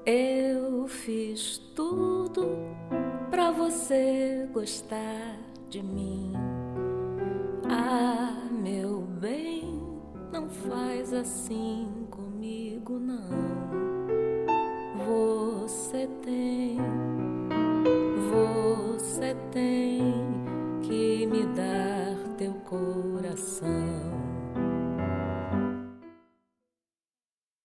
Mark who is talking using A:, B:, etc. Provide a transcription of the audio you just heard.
A: Eu fiz tudo pra você gostar de mim. Ah, meu bem, não faz assim comigo, não. Você tem que me dar teu coração.